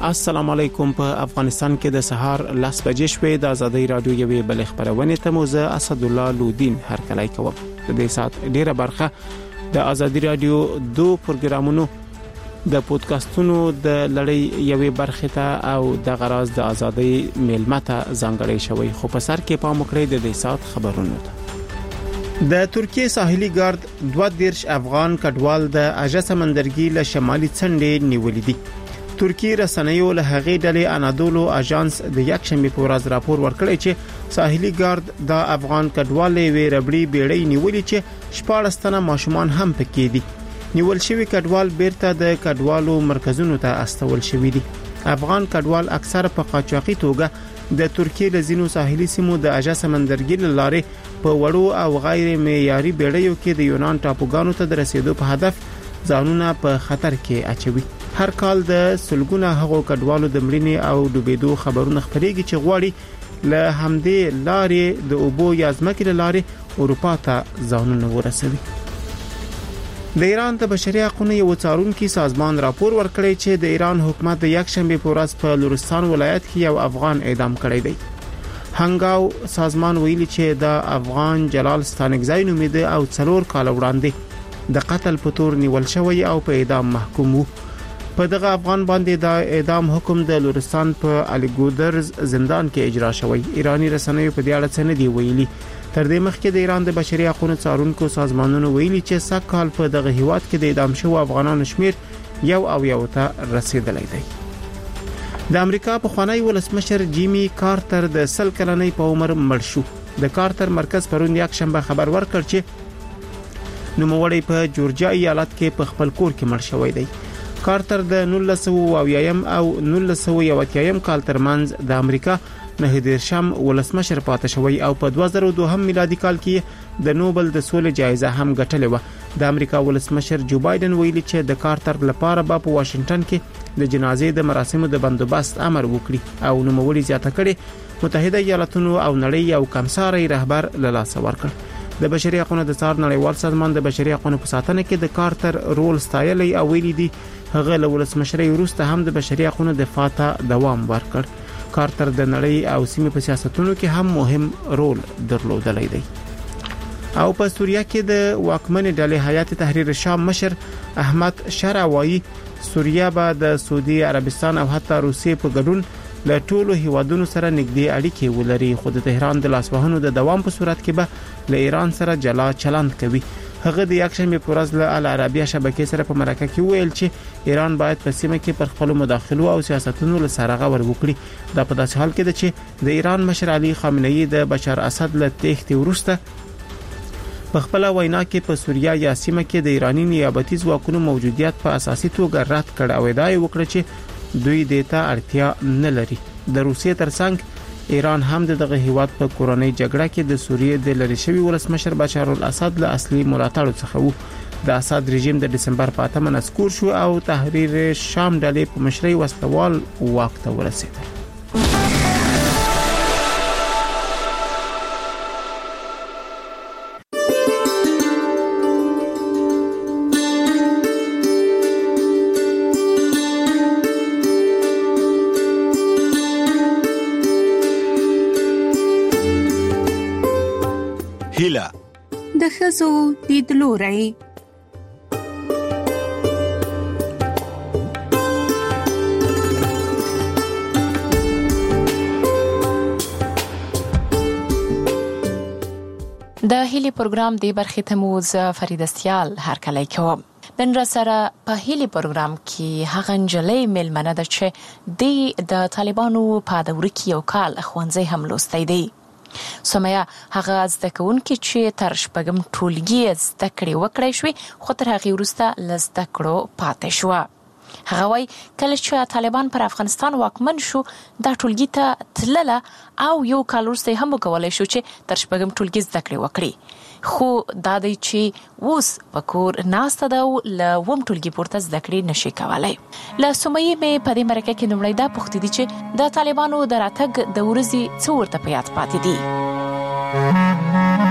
السلام علیکم. په افغانستان کې د سهار 10 بجې شوې د ازادي رادیو یوې بل خبرونه ته موزه اسد الله لودین هرکلی کوم. د دې سات ډیره برخه د ازادي رادیو 2 پروګرامونو د پودکاسټونو د لړۍ یوې برخه ته او د غراز د ازادي میلمته ځانګړی شوی. خو په سر کې پام وکړئ د دې سات خبرونه ته. د ترکیه ساحلي ګارد 22 افغان کډوال د اژه سمندرګي له شمالي څنډې نیولې دي. ترکیه رسنیو له هغې ډلې انادولو اژانس د یکشنبه په ورځ راپور ورکړی چې ساحلي ګارد د افغان کډوالې ویربړي بیړۍ نیولې چې 14 تنه ماشومان هم پکې دي. نیول شوی کډوال بیرته د کډوالو مرکزونو ته استول شوی دي. افغان کډوال اکثر په قاچاقي توګه د ترکیه له ځینو ساحلي سیمو د اژه سمندرګي لارې په وړو او غیر معیاري بیړیو کې د یونان ټاپوګانو ته د رسیدو په هدف ځانونه په خطر کې اچوي. هر کال د سلګونه هغو کډوالو د مړینې او ډوبېدو خبرونه خپرېږي چې غواړي له همدې لارې د اوبو یا ځمکې لارې اروپا ته ځانونه ورسوي. د ایران د بشري حقوقو یو څارونکي سازمان راپور ورکړی چې د ایران حکومت د یکشنبه په ورځ په لورستان ولایت کې یو افغان اعدام کړی دی. هنګاو سازمان ویلي چې د افغان جلال ستانګزای نومېده او 4 کال وړاندې د قتل په تور نیول شوی او په اعدام محکوم وو. په دغه افغان باندې د اعدام حکم د لورستان په الیګودرز زندان کې اجرا شوی. ایرانی رسنیو په دې اړه څه نه دی ویلي. تر دې مخکې د ایران د بشري حقوقو څارونکو سازمانونو ویلي چې سکهال په دغه هیواد کې د اعدام شوو افغانانو شمیر یو ته رسیدلی دی. د امریکا پخوانی ولسمشر جیمی کارتر د 100 کلنۍ په عمر مړ شو. د کارتر مرکز پرون یک شنبه خبر ورکړ چې نوموړی په جورجیا ایالت کې په خپل کور کې مړ شوی دی. کارتر د 1980 او 1980 کال ترمنځ د امریکا نه دیرشم ولسمشر پاتې شوی او په 2002 میلادي کال کې د نوبل د سولې جایزه هم ګټلې و. د امریکا ولسمشر جو بایدن ویلي چې د کارتر لپاره په واشنگټن کې د جنازې د مراسمو د بندوبست امر وکړي او نوموړي زیاته کړي متحده ایالاتونو او نړۍ یو کمساري رهبر له لاسه ورکړ. د بشري حقوقو د څار نړیوال سازمان د بشري حقوقو په ساتنه کې د کارتر رول ستایلی او ویلي دي هغه له ولسمشرۍ وروسته هم د بشري حقوقو دفاع ته دوام ورکړ. کارتر د نړۍ او سیمې په سیاستونو کې هم مهم رول درلودلی دی. او په سوریه کې د واکمن ډلې حیات تحریر شام مشر احمد شرع وایي سوریه به د سعودي عربستان او حتی روسیې په ګډون له ټولو هیوادونو سره نږدې اړیکې ولري. خو د تهران د لاسوهنو د دوام په صورت کې به له ایران سره جلا چلند کوي. هغه د یکشنبه په ورځ له العربیه شبکې سره په مرکه کې ویل چې ایران باید په سیمه کې پر خپل مداخلو او سیاستونو له سره غور وکړي. دا په داسې حال کې ده چې د ایران مشر علي خامنه‌ای د بشار اسد له تېښتې وروسته په خپل وینا کې په سوریه یا سیمه کې د ایرانی نیابتي ځواکونو موجودیت په اساسي توګه رد کړ او ادعا وکړه چې دوی دته اړتیا نه لري. د روسیې ترڅنګ ایران هم دغه هیواد په کورونی جګړه کې د سوریې د لری شوی ولسمشر بشار الاسد له اصلي ملاتړو څخه وو. د اسد رژیم د دسمبر په 8 منسکور شو او تحریر شام ډلې په مشرۍ وسلوال واک ته ورسېدل. هیله د ښځو لیدلوری. د هیلي پروګرام دی برخه ته موز فرید سیال هرکلی کوم. نن را سره په هیلي پروګرام کې هغه نجلۍ ملمنه ده چې د طالبانو په دوره کې یو کال ښوونځی هم لوستی دی. سمیا هغه زده کوونکې چې تر شپږم ټولګي زده کړې وکړې شوې خو تر هغې وروسته له زده کړو پاتې شوه. هغه وایي کله چې طالبان پر افغانستان واکمن شو دا ټولګي ته تلله او یو کال وروسته هم وکولی شو چې تر شپږم ټولګي زده کړې وکړي. خو دا دی چې اوس په کور ناسته ده او له اووم ټولګي پورته زده کړې نشي کولی. له سمیې مې په دې مرکه کې لومړی دا پوښتې دي چې د طالبانو د راتګ د ورځې څه ورته په یاد پاتې دي.